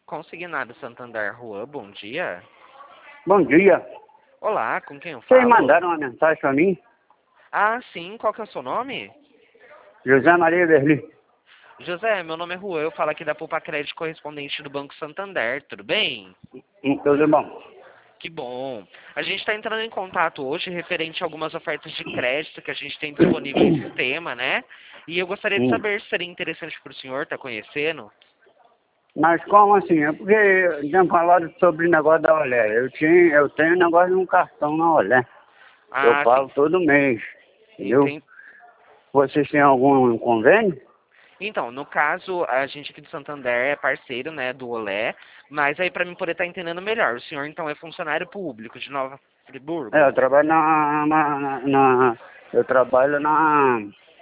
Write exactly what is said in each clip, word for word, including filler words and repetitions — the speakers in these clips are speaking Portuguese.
Consignado Santander Rua, bom dia. Bom dia. Olá, com quem eu falo? Vocês mandaram uma mensagem para mim? Ah, sim, qual que é o seu nome? José Maria Verli. José, meu nome é Juan, eu falo aqui da Poupa Crédito correspondente do Banco Santander, tudo bem? Hum, Tudo bom? Que bom. A gente está entrando em contato hoje referente a algumas ofertas de crédito que a gente tem disponível em sistema, né? E eu gostaria de Hum. saber se seria interessante para o senhor estar conhecendo. Mas como assim? É porque tinham falado sobre o negócio da Olé. Eu, tinha, eu tenho um negócio de um cartão na Olé. Eu Ah, pago sim. todo mês. Entendeu? Enten- Vocês têm algum convênio? Então, no caso, a gente aqui do Santander é parceiro, né, do Olé, mas aí para mim poder estar entendendo melhor, o senhor então é funcionário público de Nova Friburgo? É, eu trabalho na, na, na- na- eu trabalho na,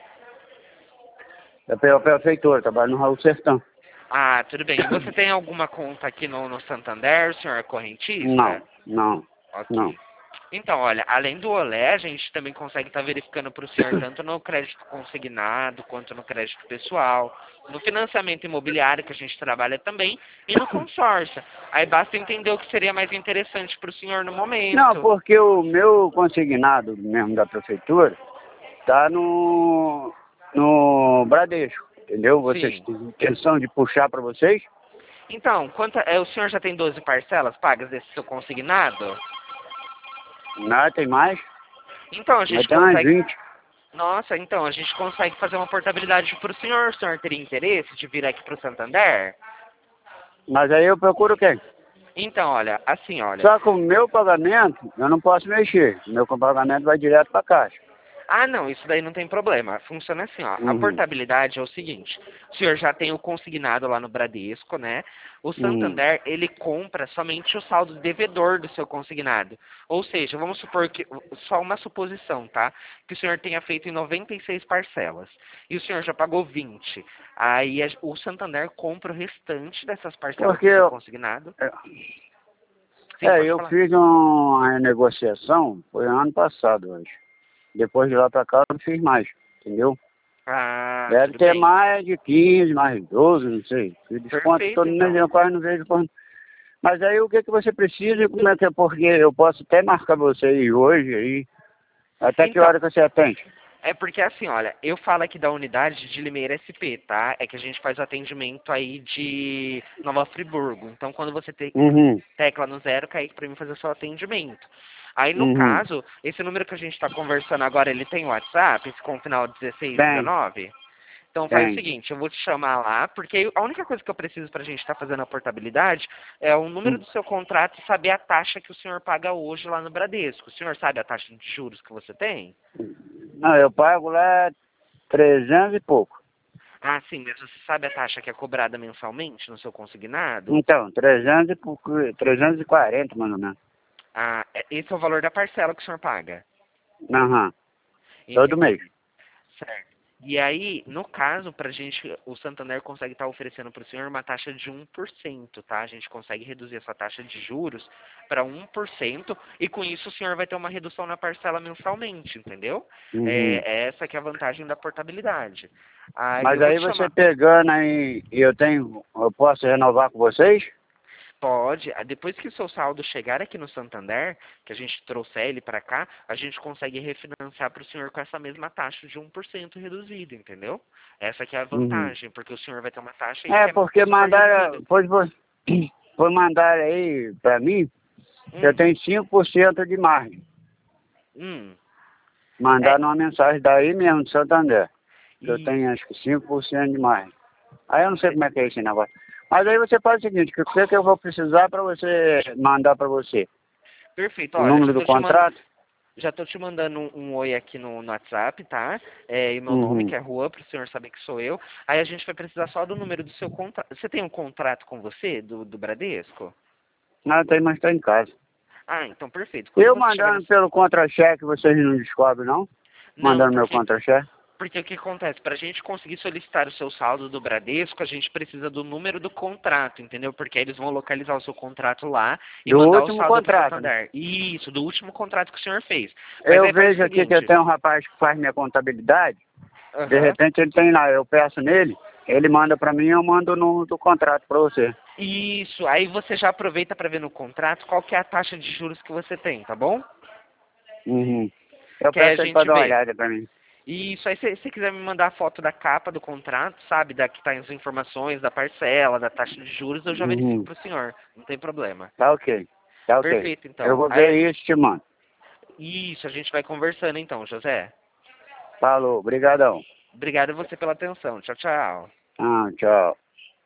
na pe- prefeitura, trabalho no Raul Sertão. Ah, tudo bem. E você tem alguma conta aqui no, no Santander, o senhor é correntista? Não, não, não. Ok. Então, olha, além do Olé, a gente também consegue estar verificando para o senhor tanto no crédito consignado quanto no crédito pessoal, no financiamento imobiliário que a gente trabalha também e no consórcio. Aí basta entender o que seria mais interessante para o senhor no Não, momento. porque o meu consignado mesmo da prefeitura tá no, no Bradesco, entendeu? Vocês Sim. têm intenção de puxar para vocês? Então, quanto, é, o senhor já tem doze parcelas pagas desse seu consignado? Não, tem mais. Então, a Vai gente ter umas consegue. vinte. Nossa, então, a gente consegue fazer uma portabilidade para o senhor. O senhor teria interesse de vir aqui para o Santander? Mas aí eu procuro quem? Então, olha, assim, olha. Só que o meu pagamento, eu não posso mexer. O meu pagamento vai direto para a caixa. Ah, não, isso daí não tem problema. Funciona assim, ó. A Uhum. portabilidade é o seguinte: o senhor já tem o consignado lá no Bradesco, né? O Uhum. Santander, ele compra somente o saldo devedor do seu consignado. Ou seja, vamos supor que, só uma suposição, tá? Que o senhor tenha feito em noventa e seis parcelas. E o senhor já pagou vinte. Aí a- o Santander compra o restante dessas parcelas Porque do seu eu, consignado. é, Sim, é, pode eu falar. fiz uma negociação, foi ano passado, eu acho. Depois de lá para cá eu não fiz mais, entendeu? Ah, Deve tudo ter bem. mais de quinze, mais de doze, não sei. Se desconto Perfeito, todo mês, então. eu quase não vejo quando. Mas aí o que, que você precisa e como é que é? Porque eu posso até marcar você aí hoje aí. Até que Então, hora que você atende? é porque assim, olha, eu falo aqui da unidade de Limeira S P, tá? É que a gente faz o atendimento aí de Nova Friburgo. Então, quando você te, Uhum, tecla no zero, cai aqui pra mim fazer o seu atendimento. Aí, no uhum. caso, esse número que a gente tá conversando agora, ele tem WhatsApp, esse com o final dezesseis Tem, dezenove? Então faz o tem. seguinte, eu vou te chamar lá, porque a única coisa que eu preciso para a gente estar fazendo a portabilidade é o número Hum. do seu contrato e saber a taxa que o senhor paga hoje lá no Bradesco. O senhor sabe a taxa de juros que você tem? Não, eu pago lá trezentos e pouco. Ah, sim, mas você sabe a taxa que é cobrada mensalmente no seu consignado? Então, trezentos e pouco, trezentos e quarenta, mais ou menos. Ah, é- esse é o valor da parcela que o senhor paga. Aham, todo mês. Entendi. Certo. E aí, no caso, pra gente, o Santander consegue estar oferecendo para o senhor uma taxa de um por cento, tá? A gente consegue reduzir essa taxa de juros para um por cento e com isso o senhor vai ter uma redução na parcela mensalmente, entendeu? Uhum. É, é essa que é a vantagem da portabilidade. Aí Mas eu vou aí te você chamar. pegando aí, e eu tenho, eu posso renovar com vocês? Pode, ah, depois que o seu saldo chegar aqui no Santander, que a gente trouxer ele para cá, a gente consegue refinanciar para o senhor com essa mesma taxa de um por cento reduzida, entendeu? Essa que é a Uhum. vantagem, porque o senhor vai ter uma taxa aí É, que é porque super mandaram, reduzida. foi, foi, foi mandar aí pra mim, eu Hum, tenho cinco por cento de margem. hum, é, Mandaram uma mensagem daí mesmo, de Santander. Que eu tenho isso. acho que cinco por cento de margem. Aí eu não sei como é que é esse negócio. Mas aí você faz o seguinte, o que, que eu vou precisar para você mandar para você? Perfeito, O olha, número já do tô te mandando. contrato? Já tô te mandando um, um oi aqui no, no WhatsApp, tá? É, e meu nome, Uhum. que é Juan, para o senhor saber que sou eu. Aí a gente vai precisar só do número do seu contrato. Você tem um contrato com você, do, do Bradesco? Não, tem, mas está em casa. Ah, então perfeito. Quando Eu você chegar no... mandando pelo contra-cheque, vocês não descobrem, não? Não, Mandando meu porque, contra-cheque? porque o que acontece? Para a gente conseguir solicitar o seu saldo do Bradesco, a gente precisa do número do contrato, entendeu? Porque aí eles vão localizar o seu contrato lá e Do mandar o último saldo para o contrato, né? Santander. Isso, do último contrato que o senhor fez. Mas Eu aí faz o vejo aqui que eu seguinte... tenho um rapaz que faz minha contabilidade. De Aham. repente ele tem lá, eu peço nele, ele manda para mim e eu mando o número do contrato para você. Isso, aí você já aproveita para ver no contrato qual que é a taxa de juros que você tem, tá bom? Uhum. Eu Que aí a peço ele pra gente dar uma vê. olhada pra mim. Isso, aí se você quiser me mandar a foto da capa do contrato, sabe, da que tá as informações da parcela, da taxa de juros, eu já verifico Uhum. pro senhor, não tem problema. Tá ok. Tá ok. Perfeito, Eu então. vou Aí a ver gente... isso e te mando. Isso, a gente vai conversando então, José. Falou, brigadão. Obrigado a você pela atenção. Tchau, tchau. Ah, tchau.